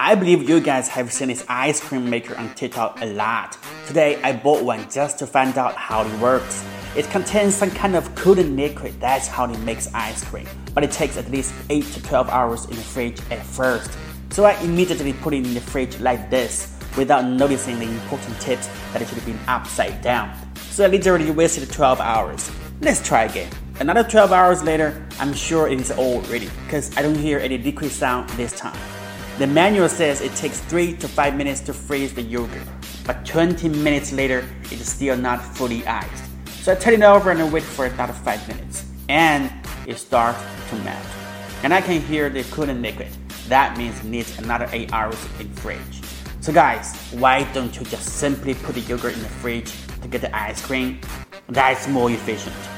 I believe you guys have seen this ice cream maker on TikTok a lot. Today I bought one just to find out how it works. It contains some kind of cooling liquid, that's how it makes ice cream. But it takes at least 8 to 12 hours in the fridge at first. So I immediately put it in the fridge like this, without noticing the important tips that it should have been upside down. So I literally wasted 12 hours. Let's try again. Another 12 hours later, I'm sure it is all ready, because I don't hear any liquid sound this time. The manual says it takes 3 to 5 minutes to freeze the yogurt, but 20 minutes later, it is still not fully iced. So I turn it over and I wait for another 5 minutes, and it starts to melt. And I can hear the cooling liquid. That means it needs another 8 hours in fridge. So guys, why don't you just simply put the yogurt in the fridge to get the ice cream? That's more efficient.